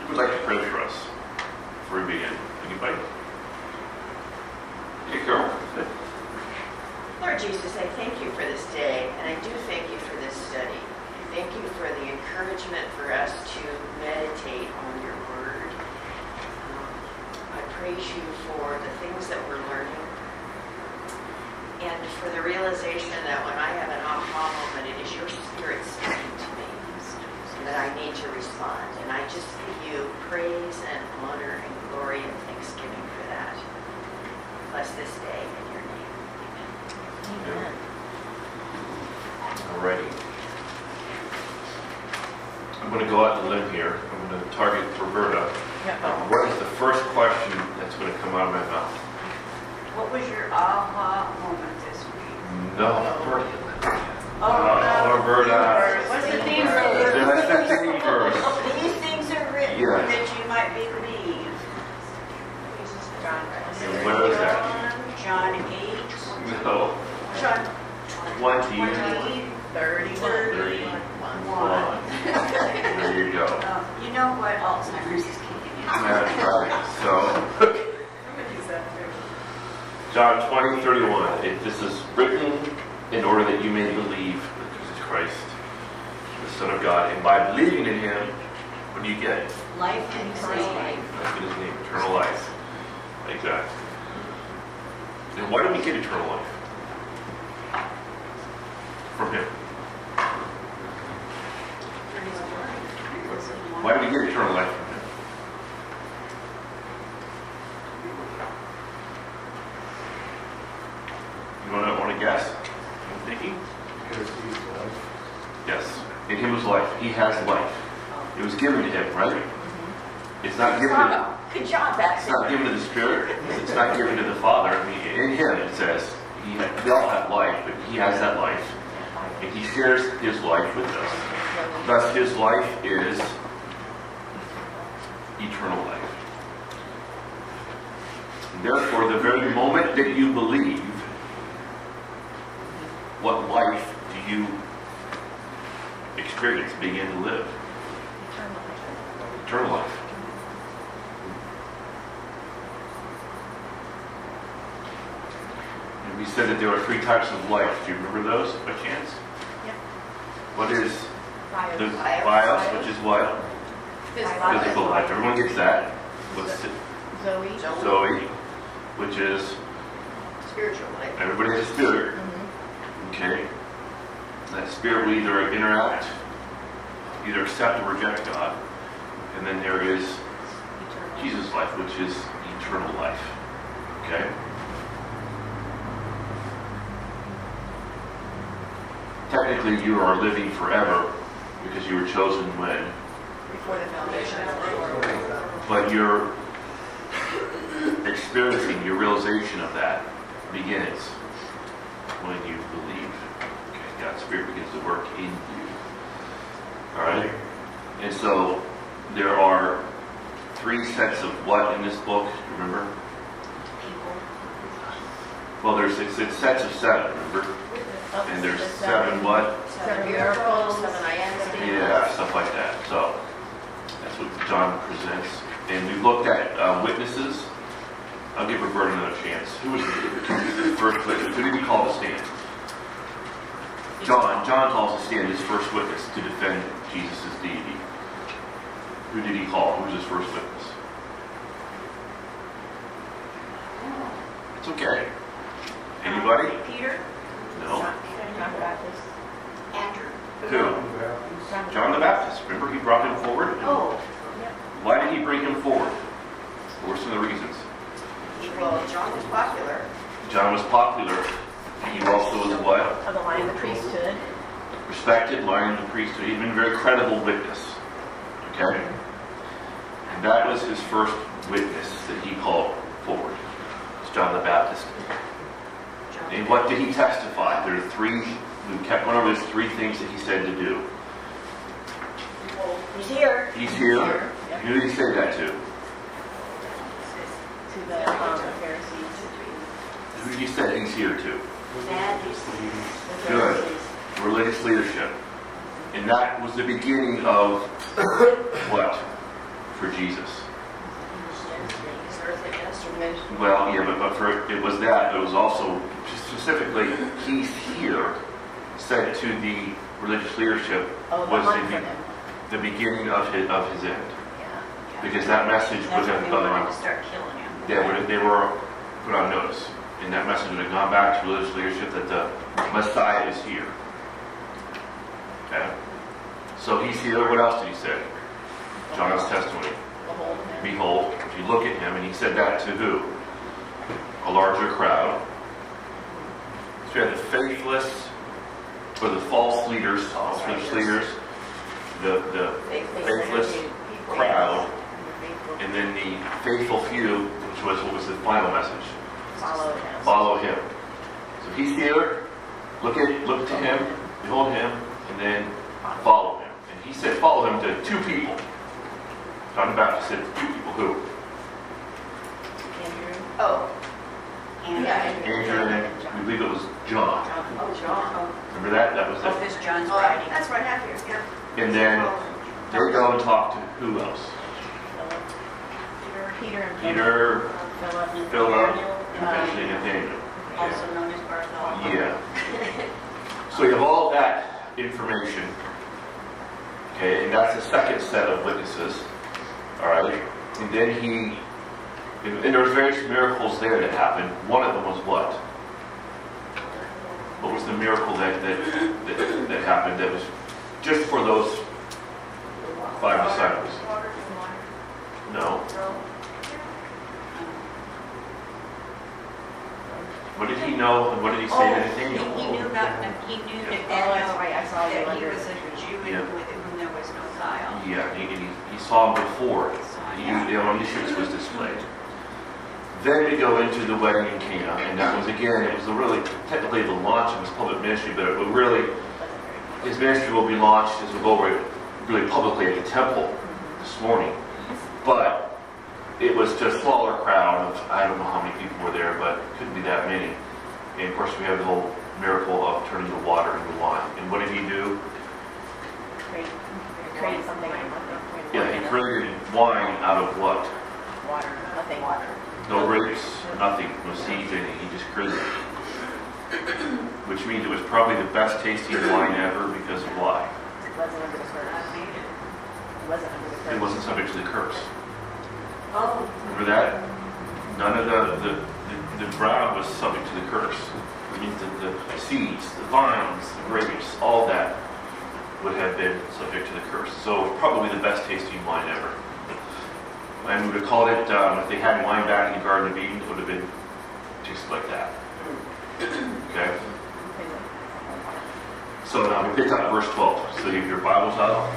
Who would like to pray for us before we begin? Anybody? Hey, Carol. Lord Jesus, I thank you for this day, and I do thank you for this study. I thank you for the encouragement for us to meditate on your word. I praise you for the things that we're learning, and for the realization that when I have an aha moment, it is your spirit speaking to me, and that I need to respond. And I just give you praise and honor and glory and thanksgiving for that. Bless this day in your name. Amen. Alrighty. I'm going to go out on a limb here. I'm going to target Roberta. What is the first question that's going to come out of my mouth? What was your aha moment this week? No. Roberta. What's the theme That's verse? the theme verse. These things are written Yes. that you might believe. And where is that? John 8. No. John 20. 31. There you go. You know what? Alzheimer's is kicking in. That's right. So, John 20:31. This is written in order that you may believe that Jesus Christ, the Son of God, and by believing in Him, what do you get? Life and eternal life. That's in His name, eternal life. Exactly. And why do we get eternal life? From Him. Why do we get eternal life from Him? You want to guess? I'm thinking? Because he's life. Yes. In Him was life. He has life. It was given to Him, right? It's not given to Good job, Betsy. It's not given to the Spirit. It's not given to the Father. I mean, in Him, it says, we all have life, but He has that life. And He shares His life with us. Thus, His life is eternal life. And therefore, the very moment that you believe, what life do you experience, begin to live? Eternal life. And we said that there are 3 types of life. Do you remember those by chance? Yep. What is the Bios. bios, which is what? Physical life. Everyone gets that. What's it? Zoe. Zoe, which is Spiritual life. everybody has a spirit. Okay. That spirit will either interact, either accept or reject God. And then there is Jesus' life, which is eternal life. Okay? Technically, you are living forever because you were chosen when? Before the foundation of the world. But your experiencing, your realization of that begins when you believe. Okay, God's Spirit begins to work in you. Alright? And so there are 3 sets of what in this book? Remember? Well, it's sets of 7, remember? And there's 7 what? 7 miracles, 7 I am statements. Yeah, stuff like that. So that's what John presents. And we looked at witnesses. I'll give Roberta another chance. Who was the first witness? Who did he call to stand? John. John calls to stand his first witness to defend Jesus' deity. Who did he call? Who was his first witness? It's okay. Anybody? Peter? No. John the Baptist. Andrew. Who? John the Baptist. Remember, he brought him forward? Oh. Why did he bring him forward? What were some of the reasons? Well, John was popular. John was popular. He also was what? Of the line of the priesthood. Respected, line of the priesthood. He'd been a very credible witness. Okay? And that was his first witness that he called forward. It's John the Baptist. And what did he testify? There are 3, we kept going over these 3 things that he said to do. He's here. He's here. Who did he say that to? To the Pharisees. Who did he say he's here to? Sadducees. Good. Religious leadership. And that was the beginning of what? For Jesus. His earthly ministry. Well, yeah, but for it was that, but it was also specifically he's here said to the religious leadership Oh, the was hunt for him. the beginning of his end, Yeah. because that message That's would when have they wanted to start killing him. they were put on notice, and that message would have gone back to religious leadership that the Messiah is here. Okay, so he's here. What else did he say? John's testimony. Behold him. Behold, if you look at him, and he said that to who? A larger crowd. So you have the faithless, or the false leaders, false religious leaders, the faithless crowd, and then the faithful few, which was what was the final message? Follow him. Follow him. So he's here. Look to him, behold him, and then follow him. And he said, follow him to two people. John the Baptist said two people. Who? Andrew. Oh, And Andrew, and I believe it was John. oh, John. Remember that? That was Oh, it. this John's Oh, writing. that's what I have here. Yeah. And then they go and talk to who else? Peter and Peter, Philip. Philip, and and Nathaniel. Also known as Bartholomew. Yeah. So you have all that information. Okay, and that's the second set of witnesses. All right. And then and there was various miracles there that happened. One of them was what? What was the miracle that happened that was just for those 5 disciples? No. What did he know and what did he say to Nathaniel? He knew that Oh, that's right. I saw you that he under was a Jew Yeah. with whom there was no guile. Yeah, he saw him before. The omniscience was displayed. Then we go into the wedding in Cana, and that was it was really technically the launch of his public ministry, but it would really, his ministry will be launched as we go over it really publicly at the temple this morning. But it was just a smaller crowd of, I don't know how many people were there, but it couldn't be that many. And of course we have the whole miracle of turning the water into wine. And what did he do? Create something like Yeah, he created wine out of what? water. Nothing. Water. No grapes, nothing, no seeds in it. He just created it. Which means it was probably the best tasting wine ever because of why? It wasn't under the curse. It wasn't under the curse. It wasn't subject to the curse. Oh, Remember that? None of the ground was subject to the curse. It means that the seeds, the vines, the grapes, all that would have been subject to the curse. So probably the best tasting wine ever. And we would have called it, if they had wine back in the Garden of Eden, it would have been just like that. Okay? So now we picked up verse 12. So you have your Bibles out.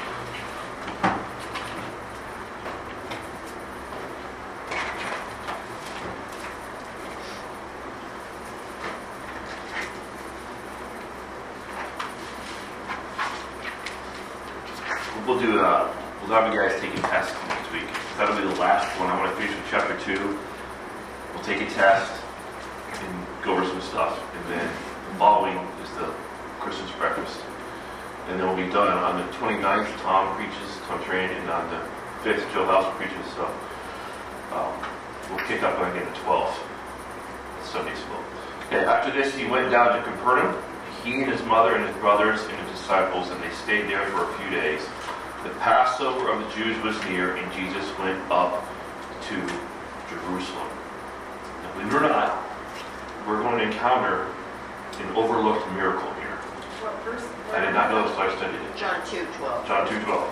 We'll have you guys take a test next week. That'll be the last one. I want to finish with chapter 2. We'll take a test and go over some stuff. And then the following is the Christmas breakfast. And then we'll be done. On the 29th, Tom Train, and on the 5th, Joe House preaches. So we'll kick up again the 12th, Sunday school. Okay, after this, he went down to Capernaum, he and his mother and his brothers and his disciples, and they stayed there for a few days. The Passover of the Jews was near, and Jesus went up to Jerusalem. Now, believe it or not, we're going to encounter an overlooked miracle here. what verse? I did not know this, so I studied it. John 2:12. John 2:12.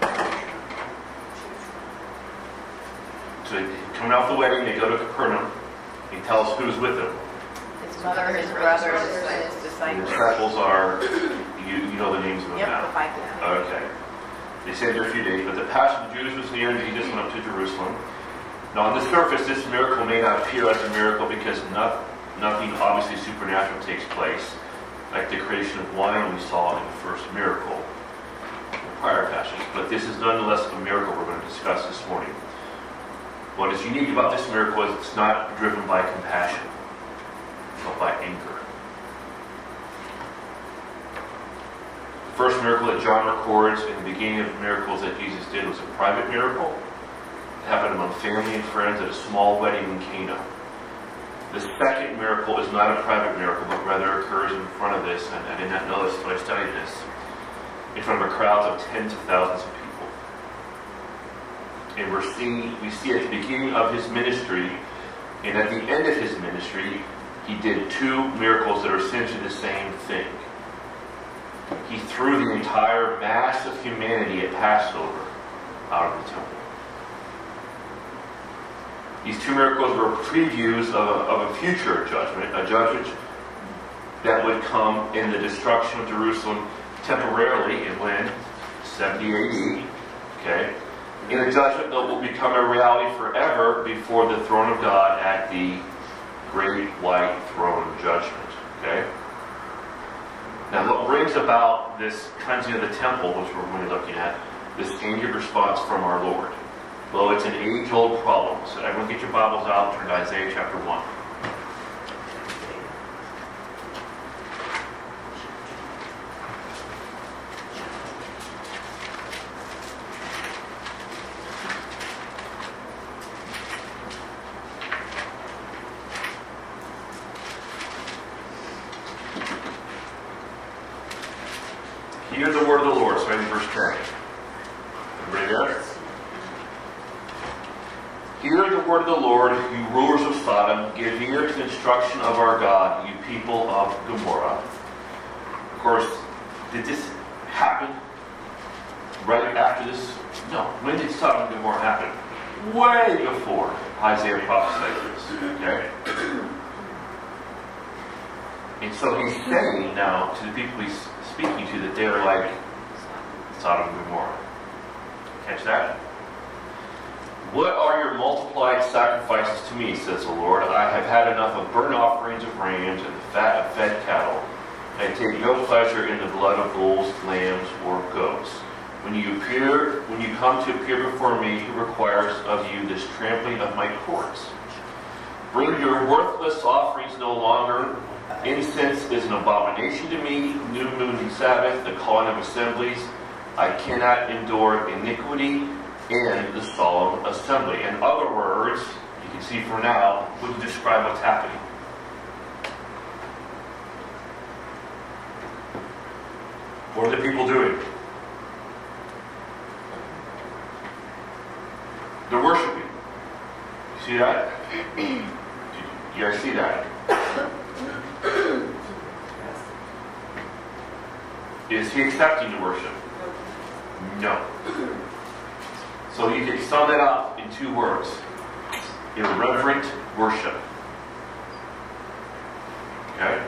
So they come out the wedding, they go to Capernaum. He tells who's with them. His mother, his brothers, and his The disciples. disciples are, you know the names of them Yep, now. the 5 people. Okay. They stayed there a few days, but the Passover of the Jews was near, and Jesus went up to Jerusalem. Now, on the surface, this miracle may not appear as a miracle because nothing obviously supernatural takes place, like the creation of wine we saw in the first miracle, the prior passage. But this is nonetheless a miracle we're going to discuss this morning. What is unique about this miracle is it's not driven by compassion, but by anger. The first miracle that John records in the beginning of miracles that Jesus did was a private miracle. happened among family and friends at a small wedding in Cana. The second miracle is not a private miracle, but rather occurs in front of this, and I did not know this until I studied this, in front of a crowd of tens of thousands of people. And we see at the beginning of his ministry, and at the end of his ministry, he did two miracles that are essentially the same thing. He threw the entire mass of humanity at Passover out of the temple. These two miracles were previews of a future judgment, a judgment that would come in the destruction of Jerusalem temporarily in when? 70 AD. Okay? In a judgment that will become a reality forever before the throne of God at the great white throne judgment. Okay? Now, what brings about this cleansing of the temple, which we're going to be looking at, this immediate response from our Lord? Well, it's an age-old problem. So everyone get your Bibles out and turn to Isaiah chapter 1. Hear the word of the Lord, starting in verse 10. Everybody there? Hear the word of the Lord, you rulers of Sodom. Give ear to the instruction of our God, you people of Gomorrah. Of course, did this happen right after this? No. When did Sodom and Gomorrah happen? Way before Isaiah prophesied this. Okay? And so he's saying now to the people he's speaking to that they're like Sodom and Gomorrah. Catch that? What are your multiplied sacrifices to me, says the Lord? I have had enough of burnt offerings of rams and the fat of fed cattle. I take no pleasure in the blood of bulls, lambs, or goats. When you come to appear before me, who requires of you this trampling of my courts? Bring your worthless offerings no longer. Incense is an abomination to me. New moon and Sabbath, the calling of assemblies. I cannot endure iniquity in the solemn assembly. In other words, you can see for now, would describe what's happening. What are the people doing? They're worshiping. You see that? You guys see that? Is he accepting the worship? No. So you can sum that up in two words. Irreverent worship. Okay?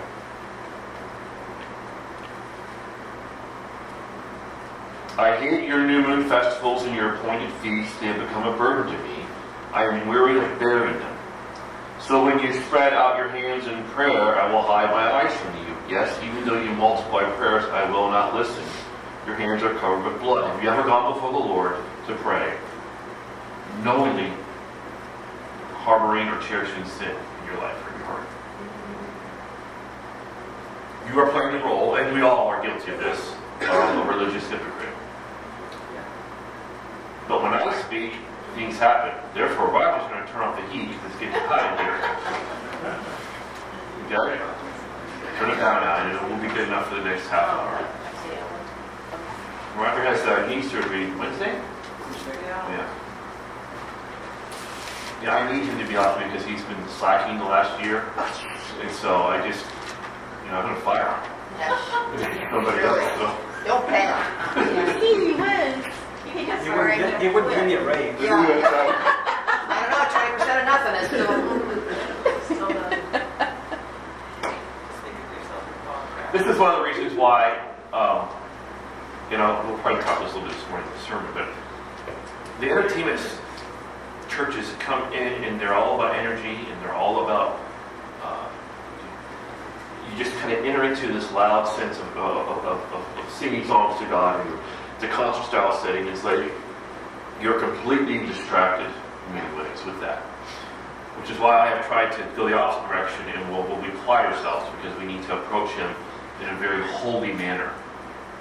I hate your new moon festivals and your appointed feasts. They have become a burden to me. I am weary of bearing them. So when you spread out your hands in prayer, I will hide my eyes from you. Yes, even though you multiply prayers, I will not listen. Your hands are covered with blood. Have you ever gone before the Lord to pray, knowingly harboring or cherishing sin in your life or your heart? You are playing the role, and we all are guilty of this, of a religious hypocrite. But when I speak, things happen. Therefore, Roger's going to turn off the heat because it's getting hot in here. You got it? Turn it down now, and it will be good enough for the next half hour. Roger has knee surgery Wednesday? Yeah. Yeah, I need him to be off me because he's been slacking the last year. And so I just, I'm going to fire him. Nobody else, so. Don't panic. He wins. He just He wouldn't give me a raise. Yeah. I don't know, 20% of nothing is still. This is one of the reasons why, we'll probably talk this a little bit this morning in the sermon, but the entertainment churches come in and they're all about energy and they're all about, you just kind of enter into this loud sense of singing songs to God. And it's a concert style setting. It's like you're completely distracted in many ways with that. Which is why I have tried to go the opposite direction and we'll be quiet ourselves because we need to approach Him in a very holy manner.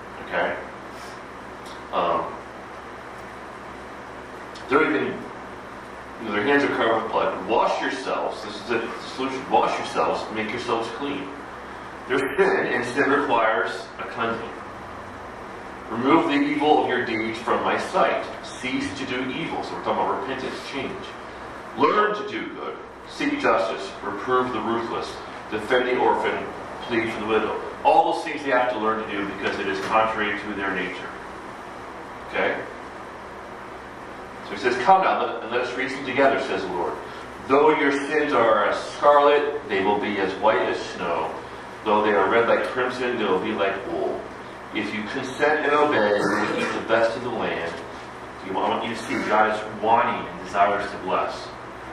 Okay? There have been their hands are covered with blood. Wash yourselves. This is the solution. Wash yourselves. Make yourselves clean. There's sin, and sin requires a cleansing. Remove the evil of your deeds from my sight. Cease to do evil. So we're talking about repentance, change. Learn to do good. Seek justice. Reprove the ruthless. Defend the orphan. Plead for the widow. All those things they have to learn to do because it is contrary to their nature. Okay? So he says, come now, and let us reason together, says the Lord. Though your sins are as scarlet, they will be as white as snow. Though they are red like crimson, they will be like wool. If you consent and obey, you will eat the best of the land. I want you to see God is wanting and desires to bless.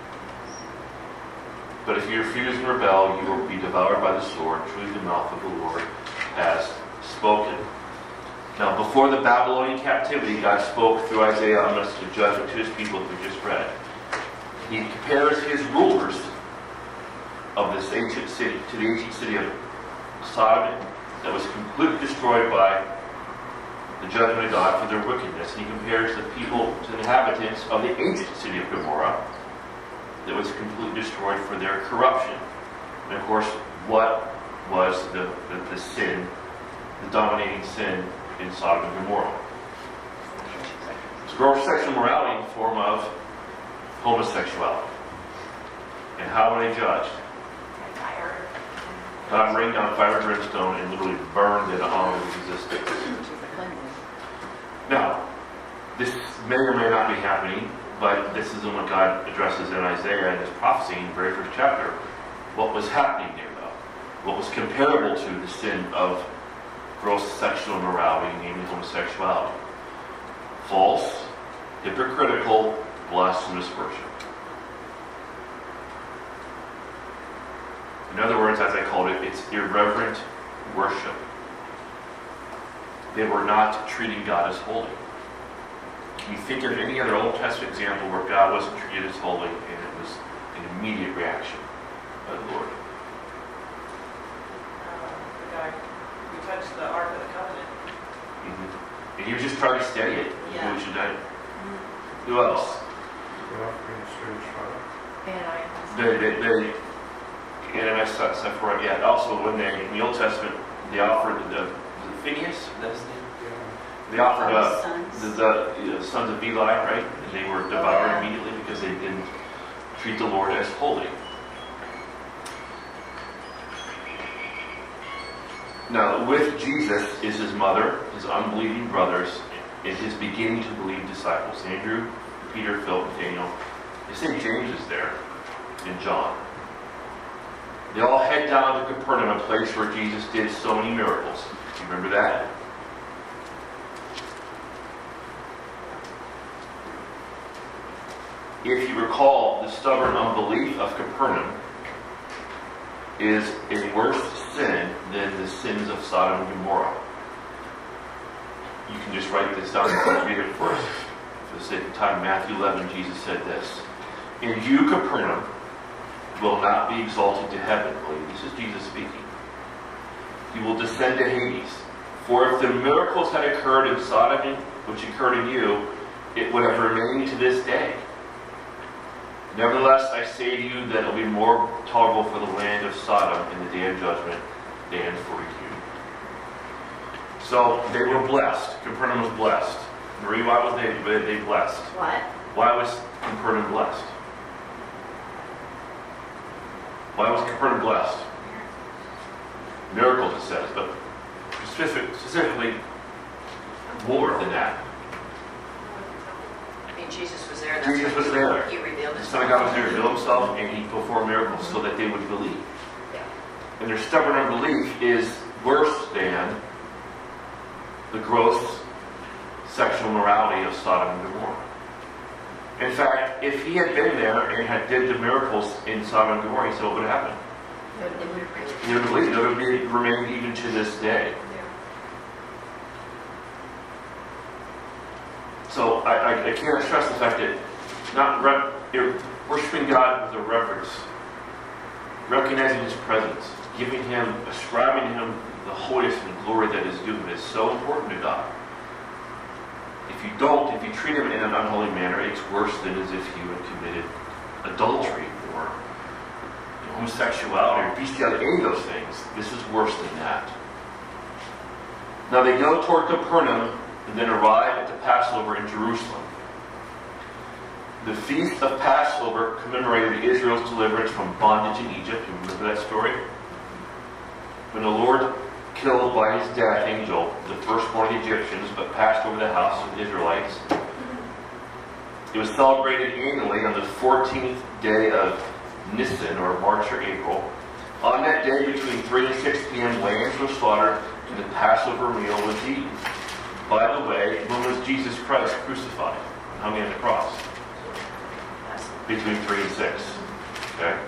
But if you refuse and rebel, you will be devoured by the sword. Truly the mouth of the Lord has spoken. Now, before the Babylonian captivity, God spoke through Isaiah a message of judgment to his people that we just read. He compares his rulers of this ancient city to the ancient city of Sodom that was completely destroyed by the judgment of God for their wickedness. And he compares the people to the inhabitants of the ancient city of Gomorrah that was completely destroyed for their corruption. And of course, what was the sin, the dominating sin in Sodom and Gomorrah? It's gross sexual morality in the form of homosexuality. And how were they judged? God rained down fire and brimstone and literally burned it on existence. Now, this may or may not be happening, but this is what God addresses in Isaiah in his prophecy in the very first chapter. What was happening there, though? What was comparable to the sin of gross sexual immorality, namely homosexuality? False, hypocritical, blasphemous worship. In other words, as I called it, it's irreverent worship. They were not treating God as holy. Can you think of any other Old Testament example where God wasn't treated as holy and it was an immediate reaction by the Lord? The guy who touched the Ark of the Covenant. Mm-hmm. And he was just trying to steady it. Yeah. Which who else? They Ananias, Sapphira, yeah. Also, when they, in the Old Testament, they offered the Phineas, that's his name? Yeah. They offered the sons of Eli, right? And they were devoured immediately because they didn't treat the Lord as holy. Now, with Jesus is his mother, his unbelieving brothers, and his beginning to believe disciples. Andrew, Peter, Philip, Nathaniel. They say James is there, and John. They all head down to Capernaum, a place where Jesus did so many miracles. Do you remember that? If you recall, the stubborn unbelief of Capernaum is a worse sin than the sins of Sodom and Gomorrah. You can just write this down and read it first. For the sake of time, Matthew 11, Jesus said this. And you, Capernaum, will not be exalted to heaven. This is Jesus speaking. You will descend to Hades. For if the miracles had occurred in Sodom, which occurred in you, it would have remained to this day. Nevertheless, I say to you that it will be more tolerable for the land of Sodom in the day of judgment than for you. So they were blessed. Capernaum was blessed. Marie, why was they blessed? What? Why was Capernaum blessed? Why was Capernaum blessed? Miracles, it says, but specifically more than that. I mean, Jesus was there. Jesus was there. He revealed The his Son of God was there to reveal himself, and he performed miracles so that they would believe. Yeah. And their stubborn unbelief is worse than the gross sexual morality of Sodom and Gomorrah. In fact, if he had been there and had did the miracles in Sodom and Gomorrah, he said, what would have happened? He would believe. It would be remained even to this day. So I can't stress the fact that you're worshiping God with a reverence, recognizing His presence, giving Him, ascribing to Him the holiness and glory that is due Him is so important to God. If you treat Him in an unholy manner, it it's worse than as if you had committed adultery or homosexuality or bestiality, any of those things. This is worse than that. Now they go toward Capernaum and then arrive at the Passover in Jerusalem. The feast of Passover commemorated Israel's deliverance from bondage in Egypt. You remember that story? When the Lord killed by his death angel the firstborn Egyptians, but passed over the house of the Israelites. It was celebrated annually on the 14th day of Nisan, or March or April. On that day, between 3 and 6 p.m., lambs were slaughtered and the Passover meal was eaten. By the way, when was Jesus Christ crucified? Hung on the cross? Between 3 and 6. Okay?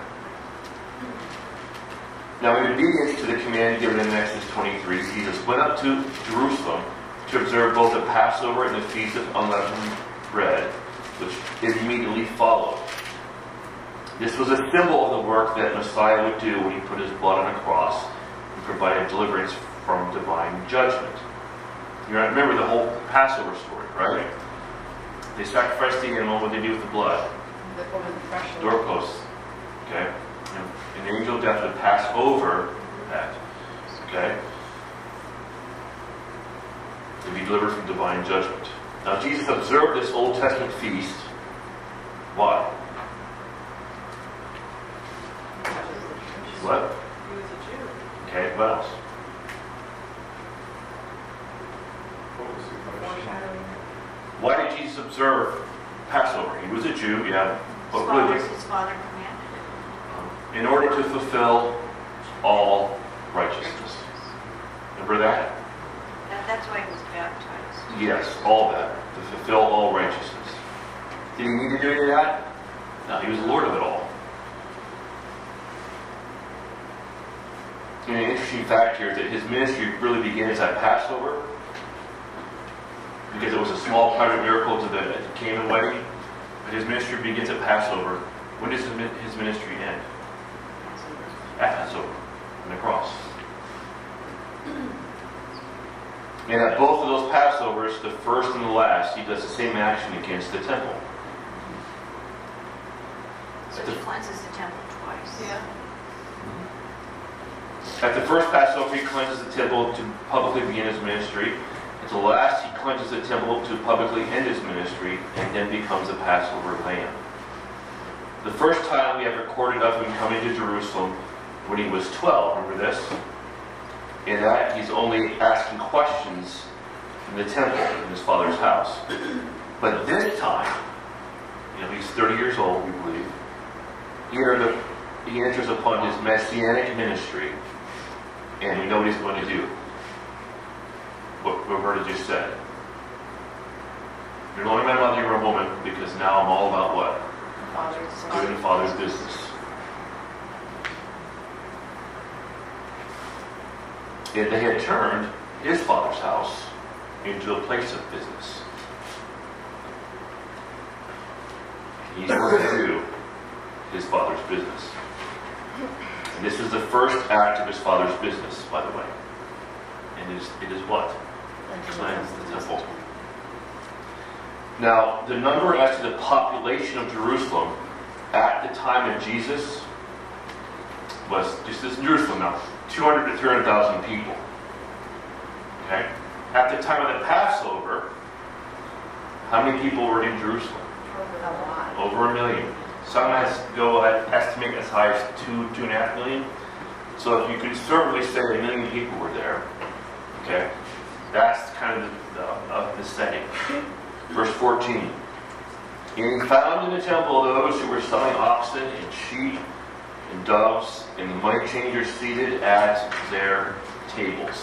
Now, in obedience to the command given in Exodus 23, Jesus went up to Jerusalem to observe both the Passover and the Feast of Unleavened Bread, which immediately followed. This was a symbol of the work that Messiah would do when he put his blood on a cross and provided deliverance from divine judgment. You remember the whole Passover story, right? They sacrificed the animal. What did they do with the blood? Doorposts. Okay? And the angel of death would pass over that. Okay? To be delivered from divine judgment. Now, Jesus observed this Old Testament feast. Why? What? He was a Jew. Okay, what else? Why did Jesus observe Passover? He was a Jew, yeah. But really, His father commanded it. in order to fulfill all righteousness. Remember that? That's why he was baptized. Yes, all that. To fulfill all righteousness. Did he need to do any of that? No, he was the Lord of it all. And an interesting fact here is that his ministry really begins at Passover, because it was a small private miracle to the Cana wedding. But his ministry begins at Passover. When does his ministry end? At Passover, on the cross. And at both of those Passovers, the first and the last, he does the same action against the temple. So he cleanses the temple twice. Yeah. At the first Passover, he cleanses the temple to publicly begin his ministry. At the last, he cleanses the temple to publicly end his ministry, and then becomes a Passover lamb. The first time we have recorded of him coming to Jerusalem when he was 12, remember this? In that, he's only asking questions in the temple in his father's house. But this time, he's 30 years old, we believe. He enters upon his messianic ministry, and we know what he's going to do. What Roberta just said. You're no longer my mother, you're a woman, because now I'm all about what? Doing the Father's business. And they had turned his father's house into a place of business. He's going to do his father's business. And this is the first act of his father's business, by the way. And it is what? Cleanse the temple. Now, the number as to the population of Jerusalem at the time of Jesus was, just as in Jerusalem now, 200 to 300,000 people. Okay? At the time of the Passover, how many people were in Jerusalem? Over 1 million. Some estimate as high as 2.5 million. So if you conservatively say 1 million people were there, okay, that's kind of the setting. Verse 14. And he found in the temple those who were selling oxen and sheep and doves and the money changers seated at their tables.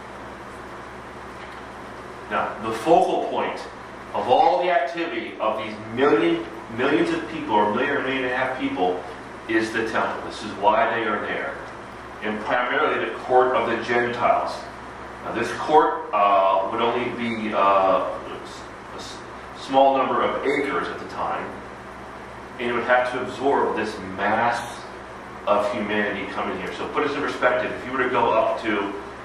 Now, the focal point of all the activity of these millions of people, or 1 million or 1.5 million people, is the temple. This is why they are there. And primarily the court of the Gentiles. Now, this court would only be a small number of acres at the time, and it would have to absorb this mass of humanity coming here. So put this in perspective. If you were to go up to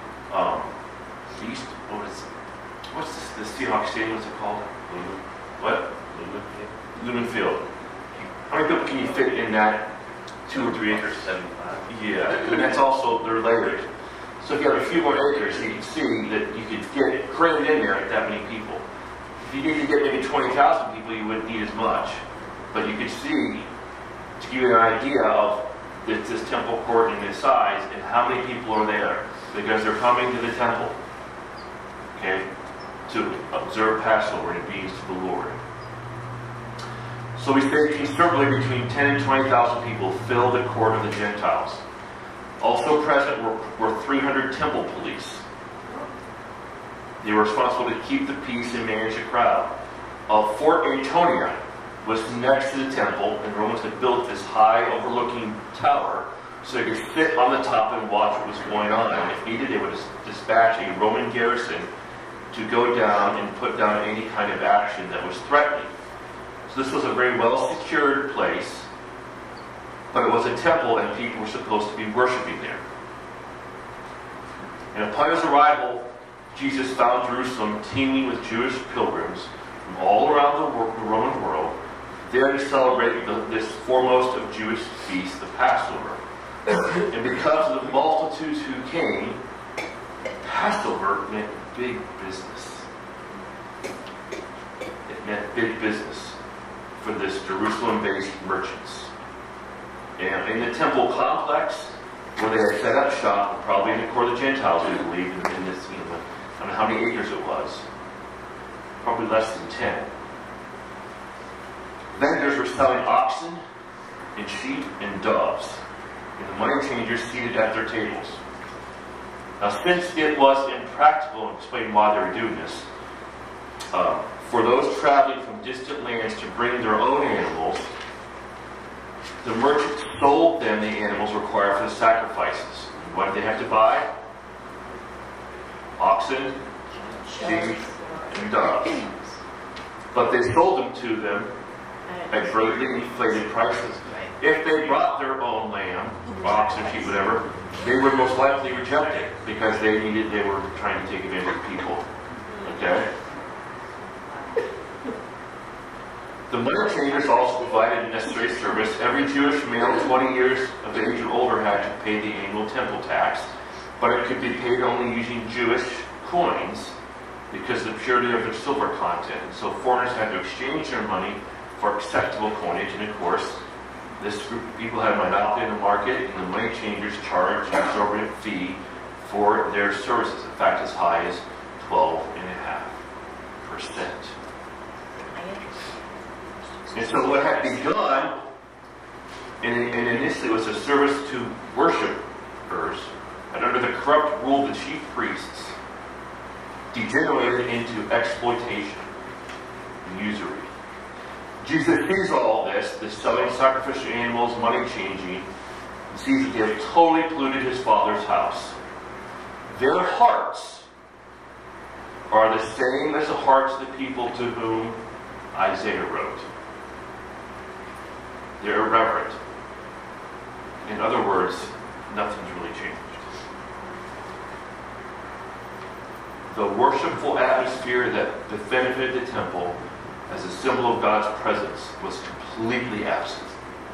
east, what's this, the Seahawks Stadium? What's it called? What? Lumen Field. How many people can you fit in that 2 or 3 acres? 75. Yeah, and that's also, they're layered. So if you have a few more acres, you can see that you could get crammed in there with that many people. If you need to get maybe 20,000 people, you wouldn't need as much. But you could see, to give you an idea of this temple court and its size and how many people are there. Because they're coming to the temple, okay, to observe Passover and obedience to the Lord. So we say conservatively between 10 and 20,000 people fill the court of the Gentiles. Also present were 300 temple police. They were responsible to keep the peace and manage the crowd. Fort Antonia was next to the temple, and Romans had built this high overlooking tower so they could sit on the top and watch what was going on. And if needed, they would dispatch a Roman garrison to go down and put down any kind of action that was threatening. So this was a very well-secured place, but it was a temple and people were supposed to be worshiping there. And upon his arrival, Jesus found Jerusalem teeming with Jewish pilgrims from all around the Roman world, there to celebrate this foremost of Jewish feasts, the Passover. And because of the multitudes who came, Passover meant big business. It meant big business for this Jerusalem-based merchants. And in the temple complex, where they had set up shop, probably in the court of the Gentiles, we believe, in this, I don't know how many acres it was. Probably less than 10. Vendors were selling oxen and sheep and doves, and the money changers seated at their tables. Now, since it was impractical, and explain why they were doing this, for those traveling from distant lands to bring their own animals, the merchants sold them the animals required for the sacrifices. What did they have to buy? Oxen, sheep, and doves. But they sold them to them at greatly inflated prices. If they brought their own lamb, oxen, sheep, whatever, they would most likely reject it because they were trying to take advantage of people. Okay? The money changers also provided a necessary service. Every Jewish male 20 years of age or older had to pay the annual temple tax, but it could be paid only using Jewish coins because of the purity of their silver content. And so foreigners had to exchange their money for acceptable coinage, and of course, this group of people had a monopoly in the market, and the money changers charged an exorbitant fee for their services. In fact, as high as 12.5%. And so what had begun, and initially was a service to worshipers, and under the corrupt rule of the chief priests, degenerated into exploitation and usury. Jesus sees all this selling sacrificial animals, money changing, and sees that they have totally polluted his Father's house. Their hearts are the same as the hearts of the people to whom Isaiah wrote. They're irreverent. In other words, nothing's really changed. The worshipful atmosphere that benefited the temple as a symbol of God's presence was completely absent.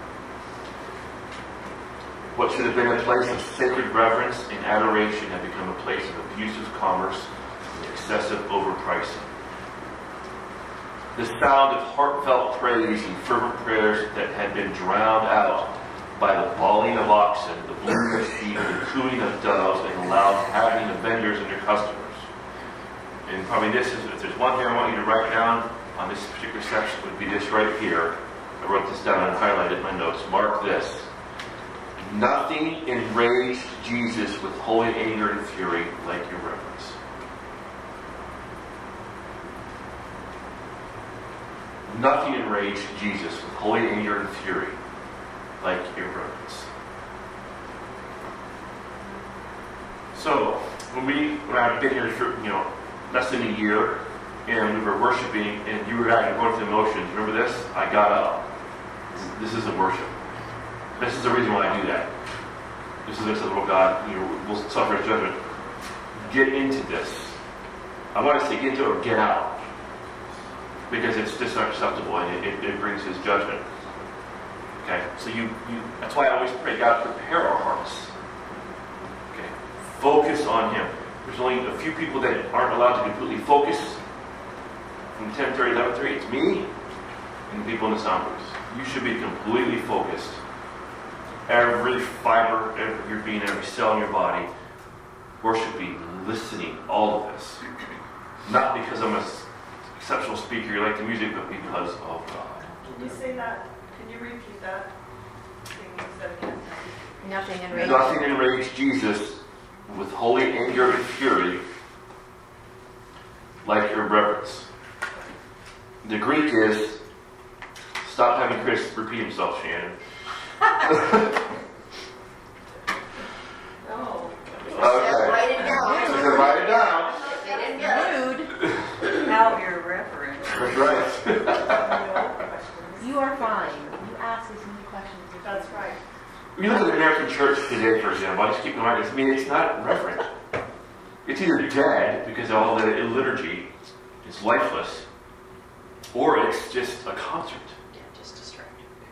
What should have been a place of sacred reverence and adoration had become a place of abusive commerce and excessive overpricing. The sound of heartfelt praise and fervent prayers that had been drowned out by the bawling of oxen, the bleating of sheep, the cooing of doves, and the loud howling of vendors and their customers. And probably this is, if there's one thing I want you to write down on this particular section, would be this right here. I wrote this down and highlighted my notes. Mark this. Nothing enraged Jesus with holy anger and fury like your reverence. Nothing enraged Jesus with holy anger and fury like your reverence. So, when I've been here for, less than a year, and we were worshiping, and you were actually going through the motions. Remember this? I got up. This isn't worship. This is the reason why I do that. This is this little God, will suffer his judgment. Get into this. I want to say get into it or get out. because it's just unacceptable and it brings his judgment. Okay, so that's why I always pray, God, prepare our hearts. Okay, focus on him. There's only a few people that aren't allowed to completely focus from 10:30, 11:30. It's me and the people in the sound booths. You should be completely focused. Every fiber of your being, every cell in your body, worshiping, listening, all of this. Not because I'm an exceptional speaker, you like the music, but because of God. Can you say that? Can you repeat that? Thing you said again? Nothing enraged. Nothing enraged Jesus with holy anger and fury like irreverence. The Greek is, stop having Chris repeat himself, Shannon. No. Okay. Write it down. So write it down. If they didn't get it. Rude. How irreverent. That's right. No questions. You are fine. You ask as many questions as That's right. When you look at the American church today, for example, I just keep reminding us, it's not reverent. It's either dead because all the liturgy is lifeless, or it's just a concert. Yeah, just distracted.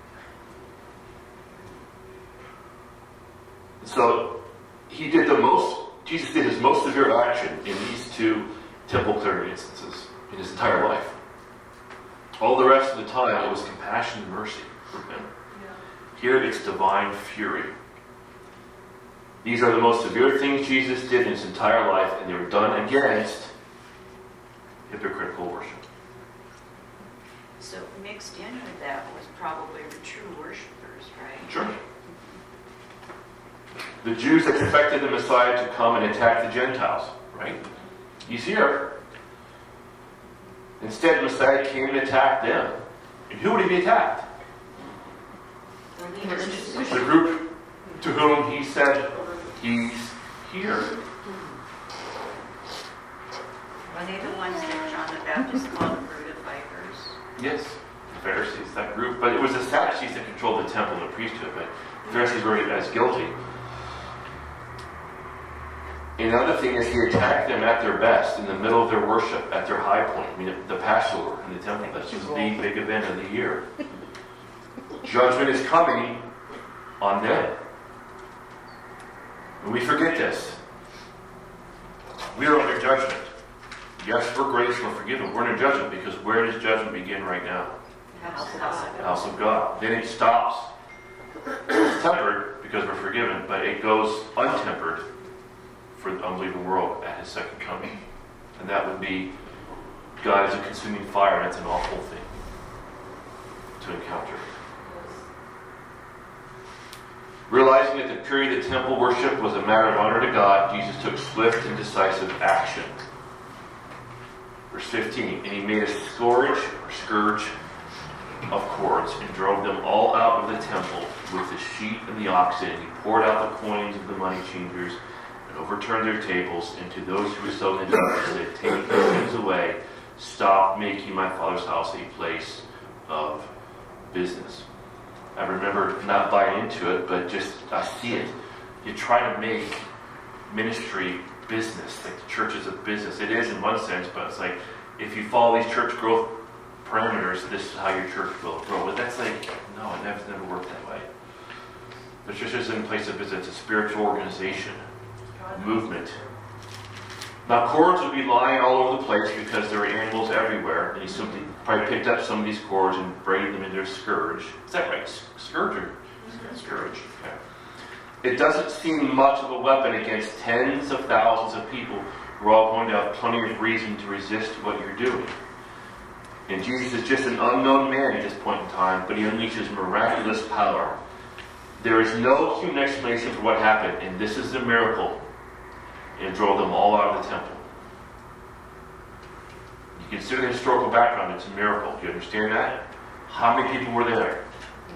So Jesus did his most severe action in these two temple clearing instances in his entire life. All the rest of the time, it was compassion and mercy for him. Here, it's divine fury. These are the most severe things Jesus did in his entire life, and they were done against hypocritical worship. So mixed in with that was probably the true worshipers, right? Sure. The Jews expected the Messiah to come and attack the Gentiles, right? He's here. Instead, the Messiah came and attacked them. And who would he be attacked? The group to whom he said he's here. Were they the ones that John the Baptist called a brood of vipers? Yes, the Pharisees, that group. But it was the Sadducees that controlled the temple and the priesthood, but the Pharisees were as guilty. And the other thing is he attacked them at their best, in the middle of their worship, at their high point. The Passover in the temple, that's just the big event of the year. Judgment is coming on them. And we forget this. We are under judgment. Yes, we're grace, we're forgiven. We're under judgment because where does judgment begin right now? House of God. Then it stops. It's tempered because we're forgiven, but it goes untempered for the unbelieving world at his second coming. And that would be God as a consuming fire. That's an awful thing to encounter. Realizing that the period of temple worship was a matter of honor to God, Jesus took swift and decisive action. Verse 15, and he made a scourge of cords and drove them all out of the temple with the sheep and the oxen. And he poured out the coins of the money changers and overturned their tables. And to those who were selling the dollars said, take these things away. Stop making my Father's house a place of business. I remember not buying into it, but just I see it. You try to make ministry business, like the church is a business. It is in one sense, but it's like if you follow these church growth parameters, this is how your church will grow. But that's like, no, it never worked that way. The church isn't a place of business, it's a spiritual organization, movement. Now, cords would be lying all over the place because there were animals everywhere, and he simply probably picked up some of these cords and braided them into a scourge. Is that right? Scourge or scourge? Okay. It doesn't seem much of a weapon against tens of thousands of people who are all going to have plenty of reason to resist what you're doing. And Jesus is just an unknown man at this point in time, but he unleashes miraculous power. There is no human explanation for what happened, and this is a miracle. And drove them all out of the temple. You consider the historical background, it's a miracle. Do you understand that? How many people were there?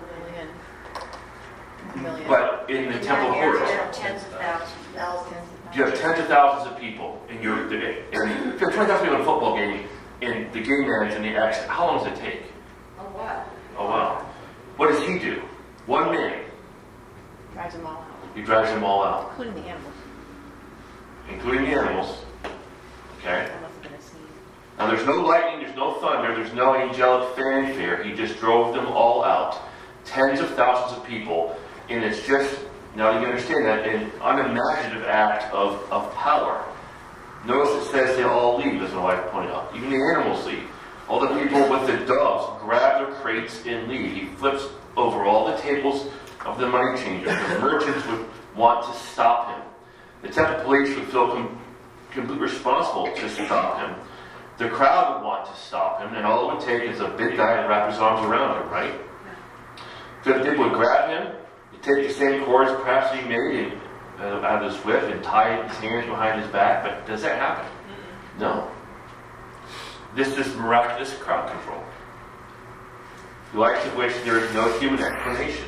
A million. But in the temple courts, Tens of thousands. you have tens of thousands of people, and you have 20,000 people in a football game, and the game ends and the exit. How long does it take? Oh, wow. Oh, wow. What does he do? One man. Drives them all out. He drives them all out, Including the animals. including the animals. Okay? That must have been a sneeze. Now, there's no lightning, there's no thunder, there's no angelic fanfare. He just drove them all out. Tens of thousands of people. And it's just, now you understand that, an unimaginative act of power. Notice it says they all leave, as my wife pointed out. Even the animals leave. All the people with the doves grab their crates and leave. He flips over all the tables of the money changers. The merchants would want to stop him. The temple police would feel completely responsible to stop him. The crowd would want to stop him, and all it would take is a big guy to wrap his arms around him, right? So the people would grab him, take the same cords perhaps he made out of his whip and tie his hands behind his back, but does that happen? No. This is miraculous crowd control, the likes of which there is no human explanation.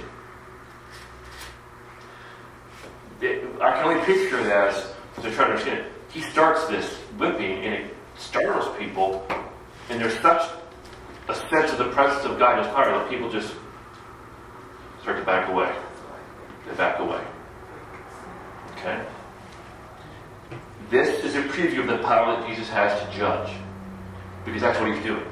I can only picture that as I try to understand it. He starts this whipping and it startles people, and there's such a sense of the presence of God in his power that people just start to back away. They back away. Okay? This is a preview of the power that Jesus has to judge, because that's what he's doing.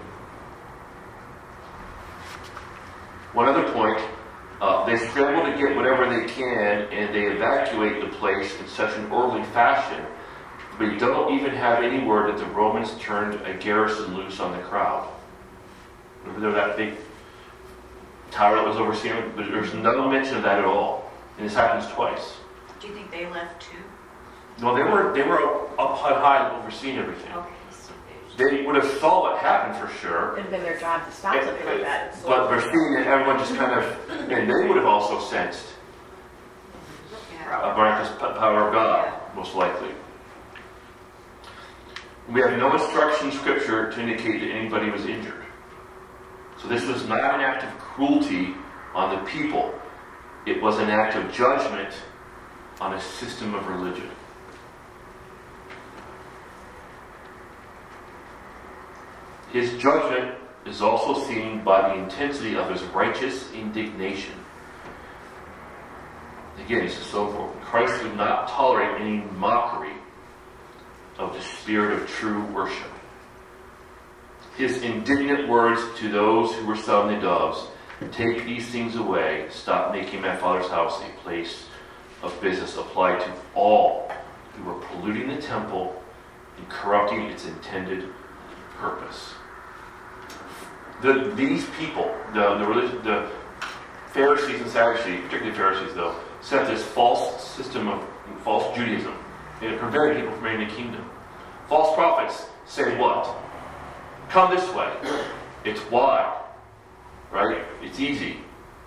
One other point, they scramble to get whatever they can, and they evacuate the place in such an orderly fashion, but don't even have any word that the Romans turned a garrison loose on the crowd. Remember that big tower that was overseeing it? But there's no mention of that at all. And this happens twice. Do you think they left too? No, they were up high overseeing everything. Okay. They would have saw what happened for sure. It would have been their job to stop something like that. But they're seeing that everyone just kind of, and they would have also sensed a miraculous power of God, most likely. We have no instruction in Scripture to indicate that anybody was injured. So this was not an act of cruelty on the people. It was an act of judgment on a system of religion. His judgment is also seen by the intensity of his righteous indignation. Again, this is so important. Christ would not tolerate any mockery of the spirit of true worship. His indignant words to those who were selling the doves, "Take these things away, stop making my Father's house a place of business," applied to all who were polluting the temple and corrupting its intended purpose. These people, the Pharisees and Sadducees, particularly Pharisees though, set this false system of false Judaism. It prevented people from entering the kingdom. False prophets say what? Come this way. It's wide. Right? It's easy.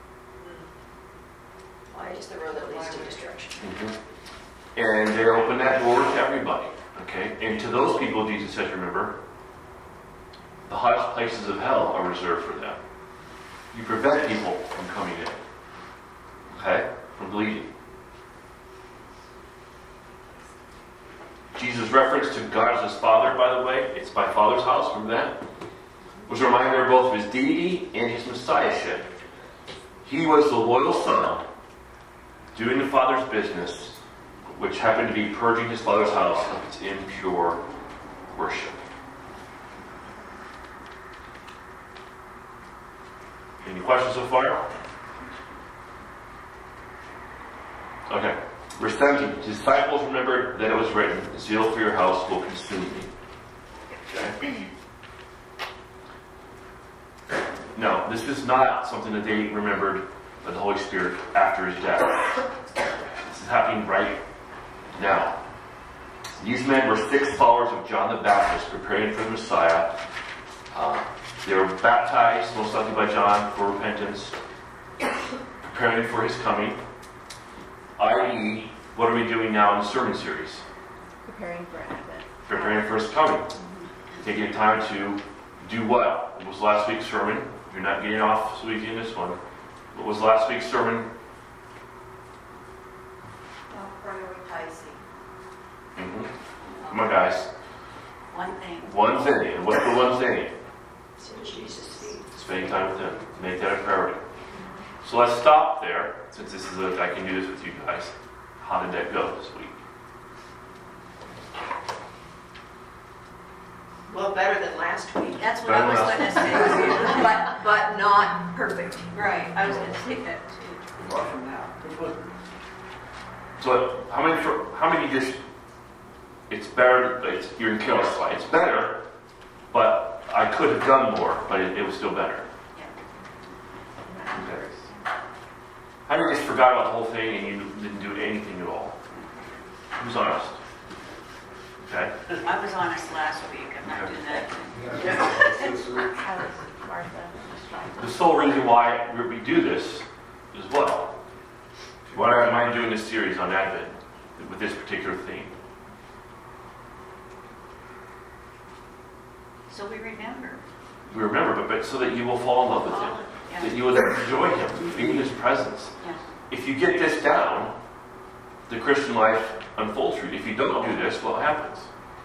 Wide is the road that leads to destruction. Mm-hmm. And they open that door to everybody. Okay? And to those people, Jesus says, remember, the highest places of hell are reserved for them. You prevent people from coming in. Okay? From believing. Jesus' reference to God as his Father, by the way, it's my Father's house, remember that? Was a reminder both of his deity and his messiahship. He was the loyal son, doing the Father's business, which happened to be purging his Father's house of its impure worship. Any questions so far? Okay. Verse 17. The disciples remembered that it was written, "Zeal for your house will consume me." Okay. No, this is not something that they remembered of the Holy Spirit after his death. This is happening right now. These men were 6 followers of John the Baptist preparing for the Messiah. They were baptized, most likely by John, for repentance, preparing for his coming. I.e., what are we doing now in the sermon series? Preparing for Advent. Preparing for his coming. Taking time to do what? What was last week's sermon? You're not getting off so easy in this one. What was last week's sermon? Prioritizing. Come on, guys. One thing. One thing. And what's the one thing? Sit Jesus' feet. Spending time with him. Make that a priority. So let's stop there, since this is I can do this with you guys. How did that go this week? Well, better than last week. That's what I was going to say. But not perfect. Right, I was going to say that too. Far from that. So how many just, it's better, you're in chaos. It's better, but I could have done more, but it was still better. Yeah. Okay. How many just forgot about the whole thing and you didn't do anything at all? Who's honest? Okay. I was honest last week. I'm not doing that. How is Martha described? The sole reason why we do this is what? Why am I doing this series on Advent with this particular theme? So we remember. We remember, but so that you will fall in love with Him, Yeah. that you will enjoy Him, be in His presence. Yeah. If you get this down, the Christian life unfolds for you. If you don't do this, what happens?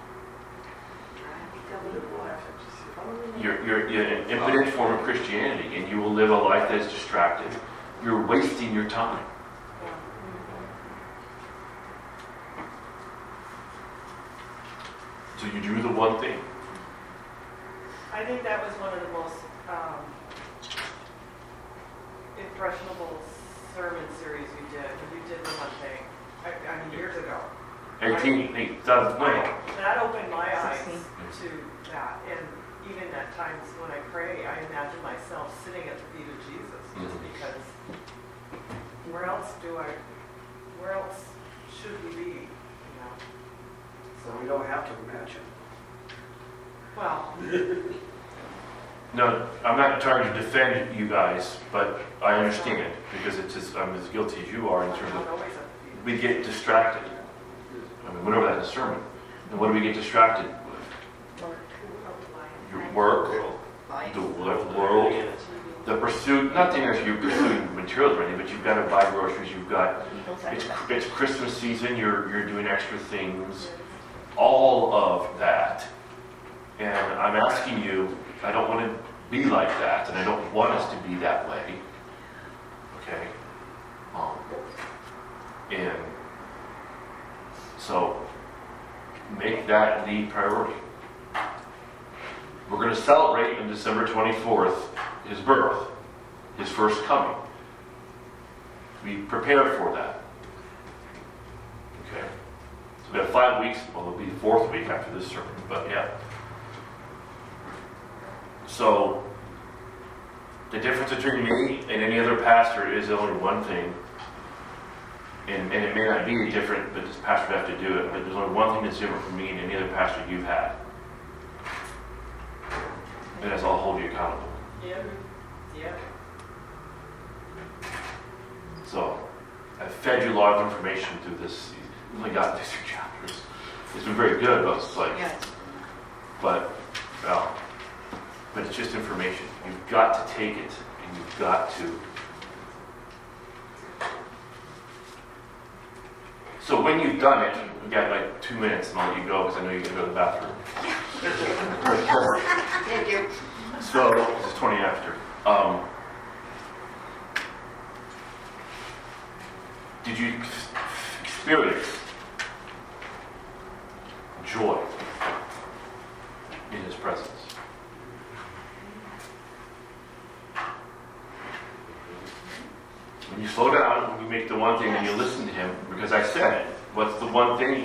You're an impotent form of Christianity, and you will live a life that is distracted. You're wasting your time. So you do the one thing. I think that was one of the most impressionable sermon series we did. We did the one thing, I mean, years ago. 2009. That opened my eyes 16. to that. And even at times when I pray, I imagine myself sitting at the feet of Jesus, just because where else should we be, you know? So we don't have to imagine. Well, No, I'm not trying to defend you guys, but I understand because it's just, I'm as guilty as you are in I'm terms not of always at the feet of we get distracted. I mean, whenever that's a sermon, and what do we get distracted with? Your work, the world, the pursuit. Not saying that you're pursuing materials or anything, but you've got to buy groceries. You've got it's Christmas season. You're doing extra things, all of that. And I'm asking you, I don't want to be like that, and I don't want us to be that way. Okay? And so, make that the priority. We're going to celebrate on December 24th His birth, His first coming. Be prepared for that. Okay? So we have 5 weeks, well, it'll be the 4th week after this sermon, but yeah. So, the difference between me and any other pastor is only one thing. And it may not be different, but this pastor would have to do it. But there's only one thing that's different from me and any other pastor you've had. And that's I'll hold you accountable. Yeah. So, I've fed you a lot of information through this. We only got these 2 chapters. It's been very good, but it's like, Yes. but it's just information. You've got to take it, and you've got to. So when you've done it, we've got like 2 minutes, and I'll let you go because I know you're going to go to the bathroom. Thank you. So this is 20 after. Did you experience joy in His presence? When you slow down, when you make the one thing, and you listen to Him, because I said, what's the one thing?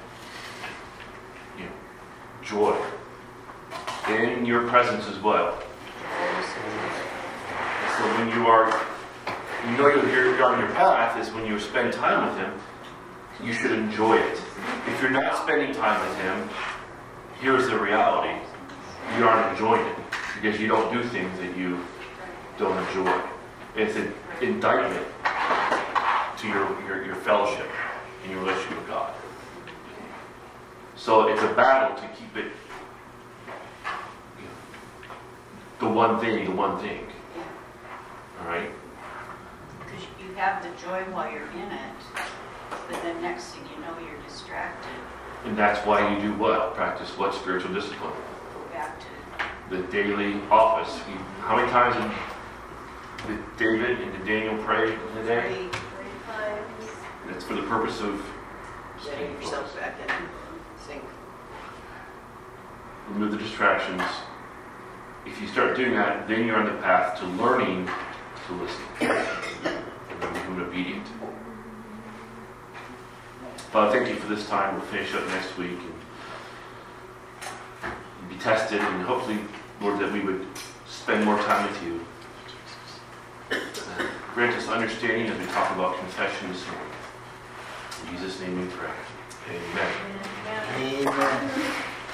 Joy. In your presence is what? So when you know you're on your path, is when you spend time with Him, you should enjoy it. If you're not spending time with Him, here's the reality. You aren't enjoying it because you don't do things that you don't enjoy. It's an indictment to your fellowship and your relationship with God. So it's a battle to keep it the one thing. All right? Because you have the joy while you're in it, but then next thing you know, you're distracted. And that's why you do what? Practice what? Spiritual discipline. Go back to The daily office. How many times did David and did Daniel pray in the day? 35. It's for the purpose of Getting yourself back in sync. remove the distractions. If you start doing that, then you're on the path to learning to listen and then become obedient. Father, thank you for this time. We'll finish up next week and be tested, and hopefully, Lord, that we would spend more time with you. Grant us understanding as we talk about confession this morning. In Jesus' name we pray. Amen. Amen.